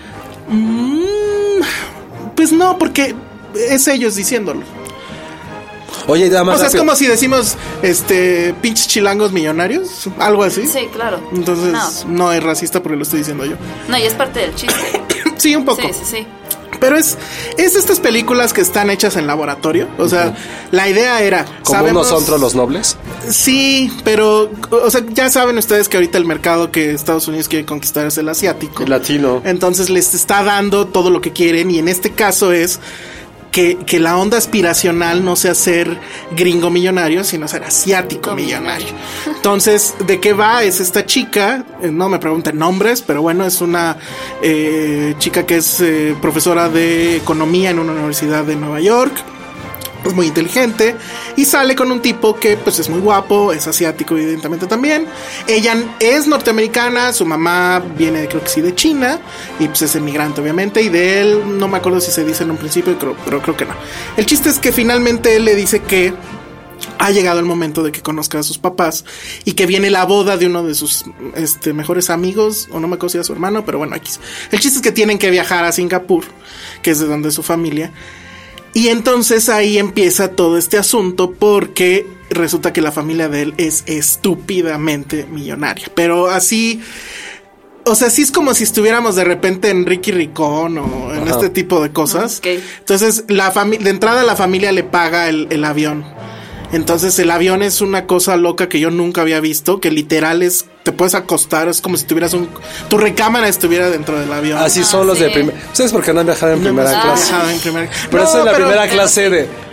Pues no, porque es ellos diciéndolo. Oye, nada más. O sea, es como si decimos, pinches chilangos millonarios, algo así. Sí, claro. Entonces, no es racista porque lo estoy diciendo yo. No, y es parte del chiste. Sí, un poco. Sí. Pero es estas películas que están hechas en laboratorio. O sea, la idea era... ¿Como nosotros los nobles? Sí, pero... O sea, ya saben ustedes que ahorita el mercado que Estados Unidos quiere conquistar es el asiático. El latino. Entonces les está dando todo lo que quieren. Y en este caso es... Que la onda aspiracional no sea ser gringo millonario, sino ser asiático millonario. Entonces, ¿de qué va? Es esta chica, no me pregunten nombres, pero bueno, es una chica que es profesora de economía en una universidad de Nueva York. Es muy inteligente y sale con un tipo que pues es muy guapo, es asiático evidentemente también. Ella es norteamericana, su mamá viene creo que sí de China y pues es emigrante obviamente, y de él no me acuerdo si se dice en un principio, pero creo que no. El chiste es que finalmente él le dice que ha llegado el momento de que conozca a sus papás y que viene la boda de uno de sus mejores amigos, o no me acuerdo si era su hermano, pero bueno, aquí. El chiste es que tienen que viajar a Singapur, que es de donde es su familia. Y entonces ahí empieza todo este asunto porque resulta que la familia de él es estúpidamente millonaria. Pero así, o sea, sí es como si estuviéramos de repente en Ricky Ricón o en este tipo de cosas. Okay. Entonces, de entrada la familia le paga el avión. Entonces el avión es una cosa loca que yo nunca había visto, que literal es, te puedes acostar, es como si tuvieras tu recámara estuviera dentro del avión. Así son los de primera. ¿Ustedes por qué no han viajado en primera clase? En primera... Pero esa es la primera clase de...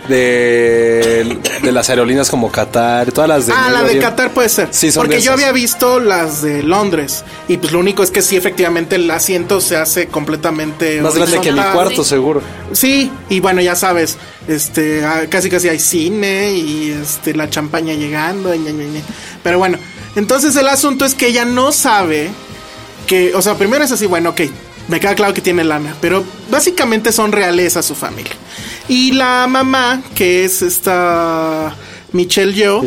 de las aerolíneas como Qatar, todas las de... la de Qatar puede ser. Sí, son porque de yo había visto las de Londres y pues lo único es que sí, efectivamente el asiento se hace completamente más grande que mi cuarto, seguro. Sí, y bueno, ya sabes, casi hay cine y la champaña llegando, pero bueno, entonces el asunto es que ella no sabe que, o sea, primero es así, bueno, ok, me queda claro que tiene lana, pero básicamente son realeza su familia. Y la mamá, que es esta Michelle Yeoh,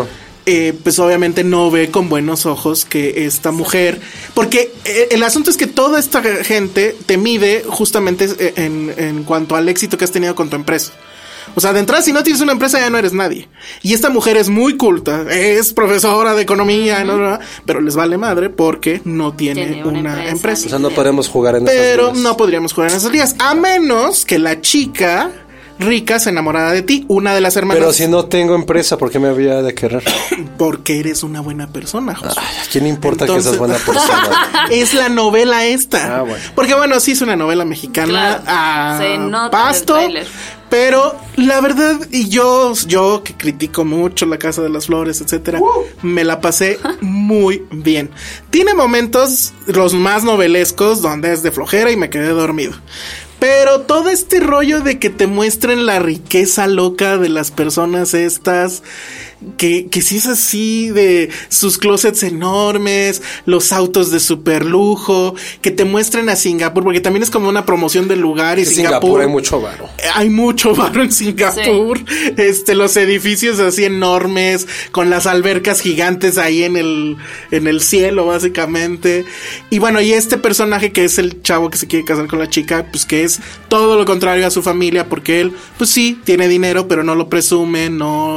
pues obviamente no ve con buenos ojos que esta mujer, porque el asunto es que toda esta gente te mide justamente en cuanto al éxito que has tenido con tu empresa. O sea, de entrada, si no tienes una empresa, ya no eres nadie. Y esta mujer es muy culta, es profesora de economía, pero les vale madre porque no tiene una empresa. O sea, no podemos jugar en esas ligas. Pero no podríamos jugar en esas ligas, a menos que la chica rica se enamorara de ti, una de las hermanas. Pero si no tengo empresa, ¿por qué me había de querer? Porque eres una buena persona, José. ¿A quién importa que seas buena persona? Es la novela esta. Bueno. Porque bueno, sí es una novela mexicana. Claro. Se nota pasto. Pero la verdad, y yo que critico mucho La Casa de las Flores, etcétera, me la pasé muy bien. Tiene momentos los más novelescos donde es de flojera y me quedé dormido. Pero todo este rollo de que te muestren la riqueza loca de las personas estas, que sí es así, de sus closets enormes, los autos de super lujo, que te muestren a Singapur, porque también es como una promoción del lugar. Y Singapur hay mucho varo. Hay mucho varo en Singapur. Sí. Los edificios así enormes, con las albercas gigantes ahí en el cielo, básicamente. Y bueno, y este personaje que es el chavo que se quiere casar con la chica, pues que es todo lo contrario a su familia, porque él, pues sí, tiene dinero, pero no lo presume,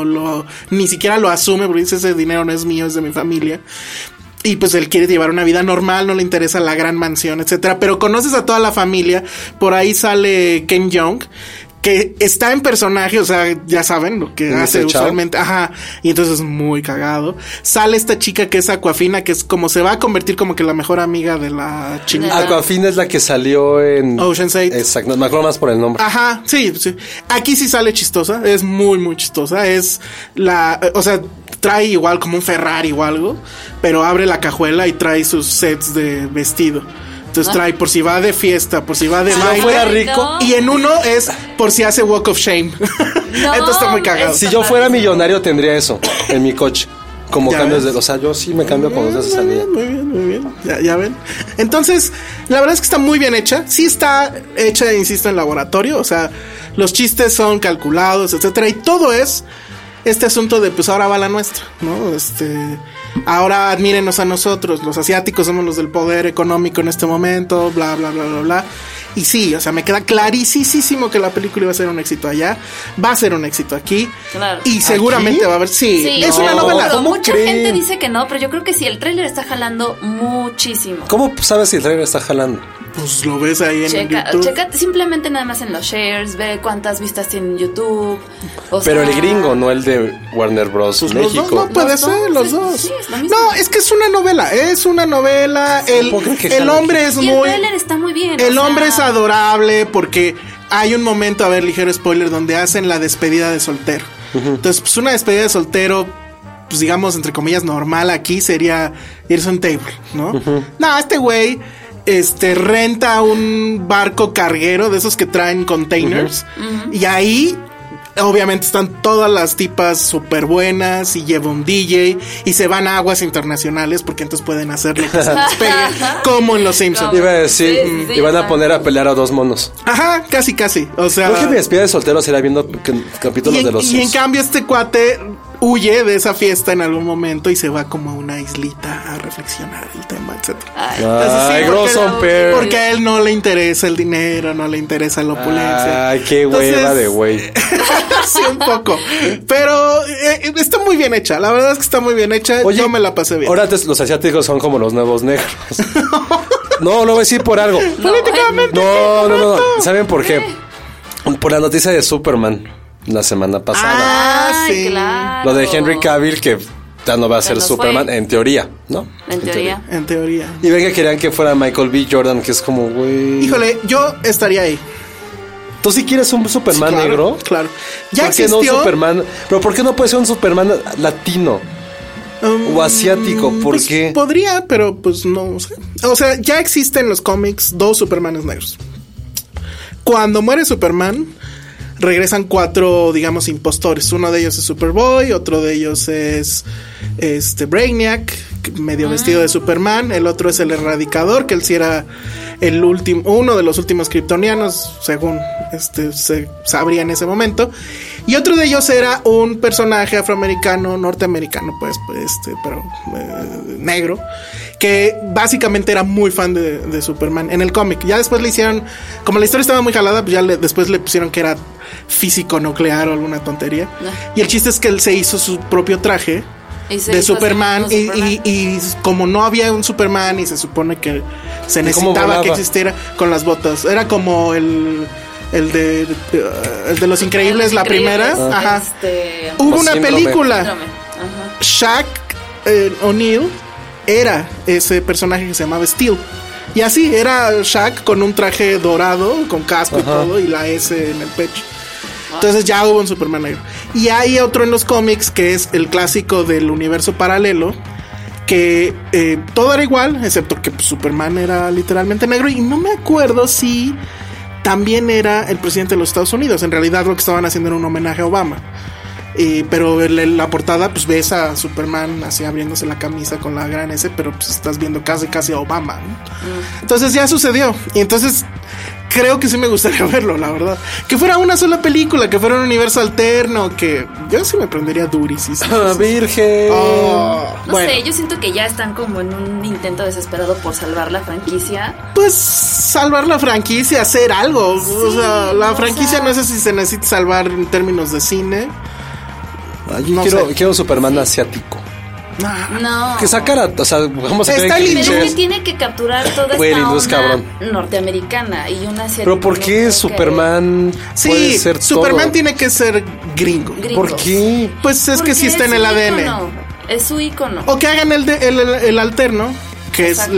ni siquiera lo asume, porque dice, ese dinero no es mío, es de mi familia. Y pues él quiere llevar una vida normal, no le interesa la gran mansión, etcétera. Pero conoces a toda la familia. Por ahí sale Ken Jeong, que está en personaje, o sea, ya saben lo que hace usualmente. Ajá. Y entonces es muy cagado. Sale esta chica que es Aquafina, que es como se va a convertir como que la mejor amiga de la chinita. Aquafina es la que salió en Ocean's 8. Exacto, me acuerdo más por el nombre. Ajá, sí. Aquí sí sale chistosa, es muy, muy chistosa. Es o sea, trae igual como un Ferrari o algo, pero abre la cajuela y trae sus sets de vestido. Entonces trae por si va de fiesta, por si va de baile. Si yo fuera rico. Y en uno es por si hace walk of shame. Entonces está muy cagado. Si yo fuera millonario tendría eso en mi coche. Como cambios de... O sea, yo sí me cambio con los de esa salida. Muy bien. Ya ven. Entonces, la verdad es que está muy bien hecha. Sí está hecha, insisto, en laboratorio. O sea, los chistes son calculados, etcétera. Y todo es este asunto de, pues ahora va la nuestra, ¿no? Ahora admírenos a nosotros, los asiáticos somos los del poder económico en este momento, bla, bla, bla, bla, bla. Y sí, o sea, me queda clarísimo que la película iba a ser un éxito allá, va a ser un éxito aquí. Claro. Y seguramente va a haber, sí es una novela. Mucha gente dice que no, pero yo creo que sí, el tráiler está jalando muchísimo. ¿Cómo sabes si el tráiler está jalando? Pues lo ves ahí en YouTube. Checa simplemente nada más en los shares, ve cuántas vistas tiene en YouTube. Pero el gringo, no el de Warner Bros. Pues México. Los dos, no puede ser, los dos. Sí, es lo mismo. No, es que es una novela. El hombre es muy... el tráiler está muy bien. El hombre es adorable porque hay un momento, a ver, ligero spoiler, donde hacen la despedida de soltero. Entonces, pues una despedida de soltero, pues digamos, entre comillas, normal aquí sería irse a un table, ¿no? No, este güey... renta un barco carguero de esos que traen containers. Y ahí obviamente están todas las tipas súper buenas y lleva un DJ y se van a aguas internacionales porque entonces pueden hacer lo que se les pegue, como en Los Simpsons. Iba a decir, y van a poner a pelear a dos monos. Ajá, casi. O sea, creo que mi despedida de soltero será viendo capítulos de Los Simpsons. Y en cambio este cuate huye de esa fiesta en algún momento y se va como a una islita a reflexionar el tema, etcétera. Porque a él no le interesa el dinero, no le interesa la opulencia. Ay, qué hueva de güey. Sí, un poco. Pero está muy bien hecha. La verdad es que está muy bien hecha. Oye, yo me la pasé bien. Ahora los asiáticos son como los nuevos negros. No, lo voy a decir por algo. Políticamente. No. ¿Saben por qué? Por la noticia de Superman la semana pasada. Sí. Claro. Lo de Henry Cavill, que ya no va a ser Superman, en teoría, ¿no? En teoría. Y ven que querían que fuera Michael B. Jordan, que es como, güey. Híjole, yo estaría ahí. ¿Tú sí quieres un Superman negro? Claro. Ya ¿Por qué no un Superman? ¿Pero por qué no puede ser un Superman latino? O asiático, ¿por qué? Podría, pero pues no sé. O sea, ya existen en los cómics 2 Supermanes negros. Cuando muere Superman, regresan 4, digamos, impostores. Uno de ellos es Superboy, otro de ellos es Brainiac, medio vestido de Superman. El otro es el Erradicador, que él sí era uno de los últimos kryptonianos, según se sabría en ese momento. Y otro de ellos era un personaje afroamericano, norteamericano, pues pero negro, que básicamente era muy fan de Superman en el cómic. Ya después le hicieron, como la historia estaba muy jalada, pues después le pusieron que era físico nuclear o alguna tontería. No. Y el chiste es que él se hizo su propio traje de Superman y como no había un Superman y se supone que se necesitaba que existiera, con las botas. Era como el de Los Increíbles, la primera. Ajá. Hubo una película. Shaq O'Neal era ese personaje que se llamaba Steel. Y así era Shaq con un traje dorado, con casco y todo, y la S en el pecho. Entonces ya hubo un Superman negro. Y hay otro en los cómics que es el clásico del universo paralelo, que todo era igual, excepto que pues, Superman era literalmente negro. Y no me acuerdo si también era el presidente de los Estados Unidos. En realidad lo que estaban haciendo era un homenaje a Obama. Pero en la portada pues ves a Superman así abriéndose la camisa con la gran S, pero pues estás viendo casi a Obama, ¿no? Entonces ya sucedió. Y entonces creo que sí me gustaría verlo, la verdad. Que fuera una sola película, que fuera un universo alterno, que yo sí me prendería durísimo. Virgen. No sé, yo siento que ya están como en un intento desesperado por salvar la franquicia. Pues salvar la franquicia, hacer algo. Sí, o sea, la franquicia no sé si se necesita salvar en términos de cine. Quiero un Superman asiático. No. Que sacara, o sea, vamos a pero que tiene que capturar toda esta onda norteamericana y una asiática. Pero ¿por qué Superman puede ser Superman todo? Tiene que ser gringo. ¿Por qué? Pues es que sí está en el ADN. Es su ícono. O que hagan el alterno, que es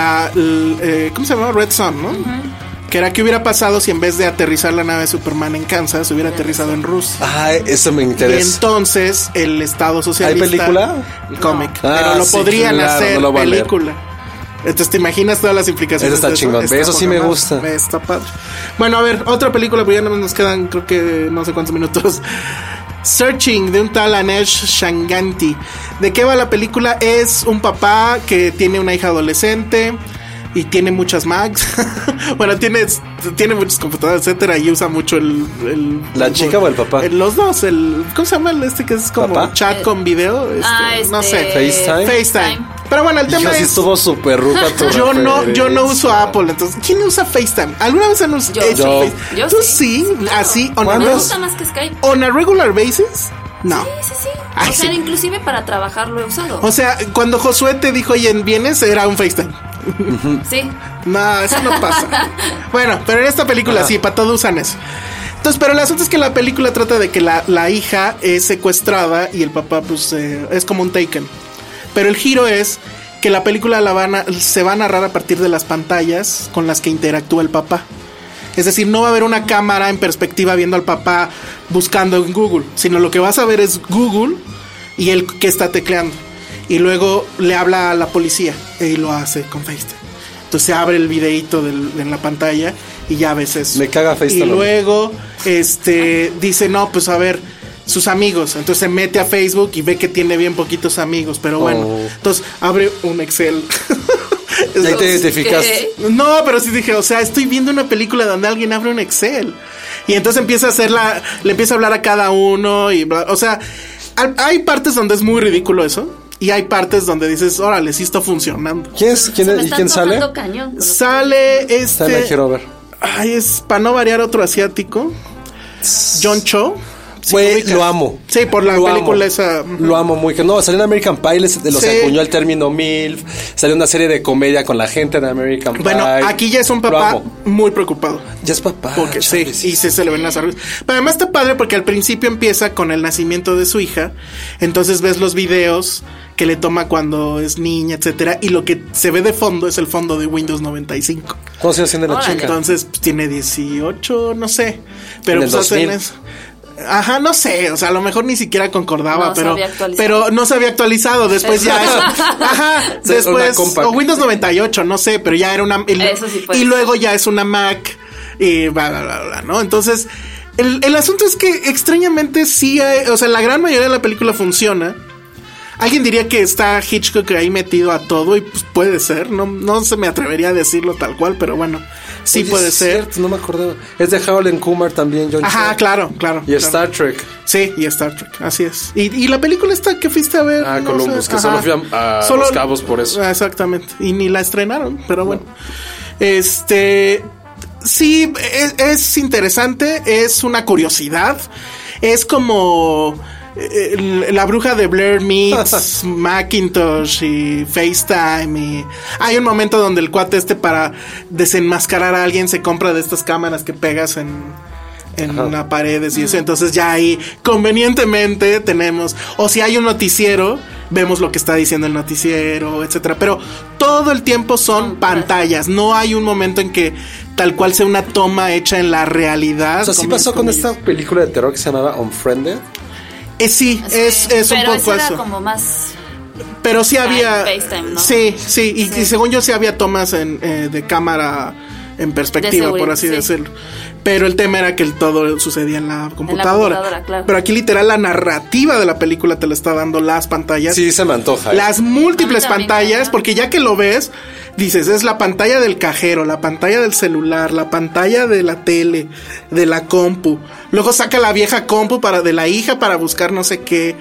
¿cómo se llama? Red Sun, ¿no? Que era que hubiera pasado si en vez de aterrizar la nave de Superman en Kansas hubiera aterrizado en Rusia. Eso me interesa. Y entonces el Estado Socialista. ¿Hay película? Cómic. Pero lo podrían hacer película. Entonces te imaginas todas las implicaciones. Eso está chingón. Eso sí me gusta. Está padre. Bueno, a ver, otra película, pero ya no nos quedan, creo que no sé cuántos minutos. Searching, de un tal Anesh Shanganti. ¿De qué va la película? Es un papá que tiene una hija adolescente y tiene muchas Macs. Bueno, tiene muchas computadoras, etcétera, y usa mucho ¿La chica o el papá? Los dos, ¿cómo se llama que es como ¿papá? Chat con video? No sé. FaceTime. Pero bueno, el tema es... estuvo súper ruta tu Yo no uso Apple, entonces, ¿quién usa FaceTime? ¿Alguna vez hemos hecho FaceTime? ¿Tú sí? Claro. ¿Así? Me gusta más que Skype. ¿On a regular basis? No. Sí. O sea, inclusive para trabajar lo he usado. O sea, cuando Josué te dijo, oye, ¿vienes? Era un FaceTime. Sí. No, eso no pasa. Bueno, pero en esta película sí, para todo usan eso. Entonces, pero el asunto es que la película trata de que la hija es secuestrada y el papá pues es como un Taken. Pero el giro es que la película se va a narrar a partir de las pantallas con las que interactúa el papá. Es decir, no va a haber una cámara en perspectiva viendo al papá buscando en Google, sino lo que vas a ver es Google y él que está tecleando. Y luego le habla a la policía y lo hace con FaceTime. Entonces se abre el videíto en la pantalla y ya ves eso. Me caga FaceTime. Y luego dice, no, pues a ver, sus amigos. Entonces se mete a Facebook y ve que tiene bien poquitos amigos. Pero bueno, entonces abre un Excel. ¿Y ahí te identificas? No, pero sí dije, o sea, estoy viendo una película donde alguien abre un Excel. Y entonces empieza a le empieza a hablar a cada uno y o sea, hay partes donde es muy ridículo eso. Y hay partes donde dices, órale, sí está funcionando. ¿Quién sale? Cañón, sale la quiero ver. Ay, es para no variar otro asiático. John Cho. Güey, lo amo. Sí, por la película esa. Lo amo muy. No, salió en American Pie, los acuñó el término MILF. Salió una serie de comedia con la gente de American Pie. Bueno, aquí ya es un papá muy preocupado. Ya es papá. Porque sí, y se le ven las arrugas. Pero además está padre porque al principio empieza con el nacimiento de su hija. Entonces ves los videos que le toma cuando es niña, etcétera, y lo que se ve de fondo es el fondo de Windows 95. ¿Cómo se haciendo la chica? Entonces pues, tiene 18, no sé, pero pues hacen eso. Ajá, no sé, o sea, a lo mejor ni siquiera concordaba, pero no se había actualizado. Después ya eso. Ajá, después o Windows 98, no sé, pero ya era una y luego ya es una Mac y bla bla bla, bla, ¿no? Entonces, el asunto es que extrañamente sí hay, o sea, la gran mayoría de la película funciona. Alguien diría que está Hitchcock ahí metido a todo y pues puede ser, no se me atrevería a decirlo tal cual, pero bueno, sí. Oye, puede ser. Cierto, no me acordaba. Es de Harold and Kumar también, John. Ajá, claro. Y Star Trek. Sí, y Star Trek, así es. Y la película esta que fuiste a ver. Columbus, que solo fui a Los Cabos por eso. Exactamente, y ni la estrenaron, pero bueno. Sí, es interesante, es una curiosidad, es como... la bruja de Blair meets Macintosh y FaceTime y hay un momento donde el cuate para desenmascarar a alguien se compra de estas cámaras que pegas en las paredes y eso, entonces ya ahí convenientemente tenemos, o si hay un noticiero vemos lo que está diciendo el noticiero, etcétera, pero todo el tiempo son pantallas, no hay un momento en que tal cual sea una toma hecha en la realidad. O sea, sí pasó con esta película de terror que se llamaba Unfriended. Sí, es un poco eso. Era como más. Pero sí había. FaceTime, ¿no? Sí. Y según yo sí había tomas de cámara en perspectiva, por así decirlo. Pero el tema era que todo sucedía en la computadora. Claro. Pero aquí literal la narrativa de la película te lo está dando las pantallas. Sí, se me antoja. Las múltiples pantallas, porque ya que lo ves, dices, es la pantalla del cajero, la pantalla del celular, la pantalla de la tele, de la compu. Luego saca la vieja compu de la hija para buscar no sé qué.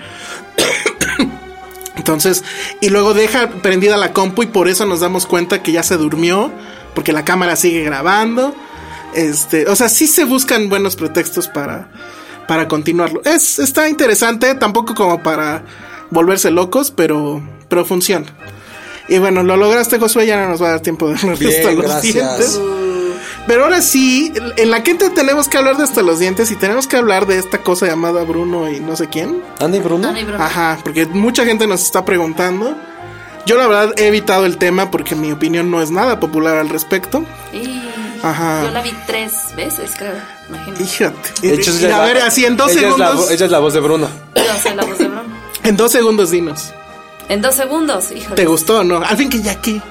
Entonces, y luego deja prendida la compu y por eso nos damos cuenta que ya se durmió, porque la cámara sigue grabando. O sea, sí se buscan buenos pretextos para continuarlo. Está interesante, tampoco como para volverse locos, pero funciona. Y bueno, lo lograste, Josué, ya no nos va a dar tiempo de hablar de hasta los dientes. Pero ahora sí, en la que tenemos que hablar de hasta los dientes y tenemos que hablar de esta cosa llamada Bruno y no sé quién. ¿Andy Bruno? Ajá, porque mucha gente nos está preguntando. Yo la verdad he evitado el tema porque mi opinión no es nada popular al respecto. Ajá. Yo la vi 3 veces, creo. Imagínate. Fíjate. A ver, así en 2 segundos. Ella es la voz de Bruno. Yo soy la voz de Bruno. En 2 segundos, dinos. En 2 segundos, híjole. ¿Te gustó o no? Al fin que ya aquí.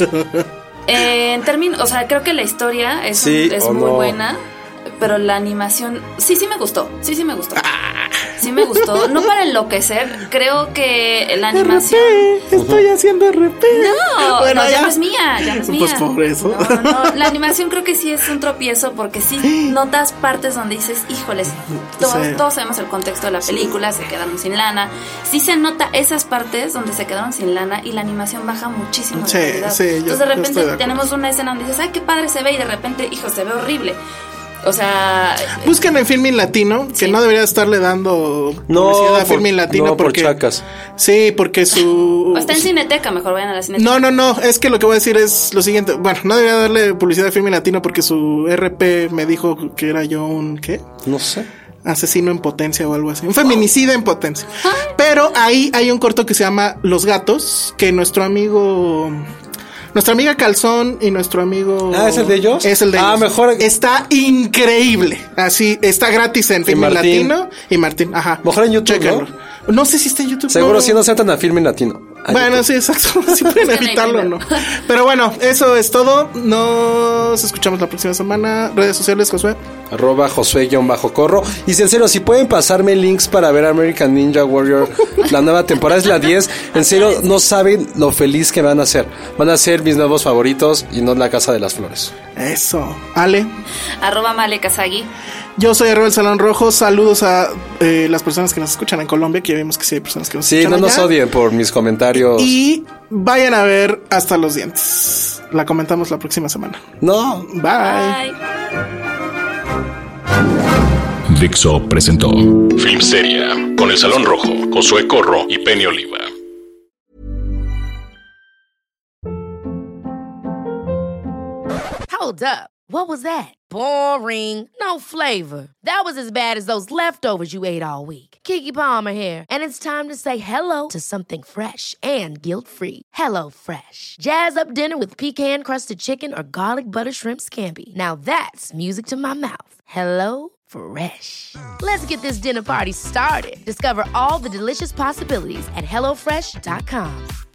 En términos, o sea, creo que la historia es muy buena, pero la animación sí me gustó. Sí me gustó, no para enloquecer. Creo que la animación estoy haciendo RP. No, bueno, ya no es mía. Pues por eso. No, la animación creo que sí es un tropiezo porque sí notas partes donde dices, híjoles, todos sabemos el contexto de la película, se quedaron sin lana. Sí se nota esas partes donde se quedaron sin lana y la animación baja muchísimo de calidad. Entonces de repente tenemos una escena donde dices, ay, qué padre se ve, y de repente, hijo, se ve horrible. O sea, busquen en Filmin Latino, que no debería estarle dando publicidad a Filmin Latino porque por chacas. Sí, porque o está en Cineteca, mejor vayan a la Cineteca. No, es que lo que voy a decir es lo siguiente. Bueno, no debería darle publicidad a Filmin Latino porque su RP me dijo que era yo un ¿qué? No sé. Asesino en potencia o algo así. Un feminicida en potencia. Pero ahí hay un corto que se llama Los Gatos, que nuestra amiga Calzón y nuestro amigo... ¿es el de ellos? Es el de ellos. Mejor. Está increíble. Así, está gratis en Filmin Latino. Y Martín, ajá. Mejor en YouTube, chéquenlo. ¿No? sé si está en YouTube. Seguro si no se atan a Filmin Latino. Bueno, sí, exacto. Si pueden evitarlo o no. Pero bueno, eso es todo. Nos escuchamos la próxima semana. Redes sociales, Josué. @Josué_corro. Y en serio, si pueden pasarme links para ver American Ninja Warrior, la nueva temporada es la 10. En serio, no saben lo feliz que van a ser. Van a ser mis nuevos favoritos y no La Casa de las Flores. Eso. Ale. @Male Kazagi. Yo soy El Salón Rojo. Saludos a las personas que nos escuchan en Colombia, que ya vimos que sí hay personas que nos escuchan. Sí, no nos odien por mis comentarios. Y vayan a ver Hasta los Dientes. La comentamos la próxima semana. No. Bye. Dixo presentó Filmsteria con El Salón Rojo, Josué Corro y Penny Oliva. Hold up. What was that? Boring. No flavor. That was as bad as those leftovers you ate all week. Keke Palmer here, and it's time to say hello to something fresh and guilt-free. Hello Fresh. Jazz up dinner with pecan-crusted chicken or garlic butter shrimp scampi. Now that's music to my mouth. Hello Fresh. Let's get this dinner party started. Discover all the delicious possibilities at HelloFresh.com.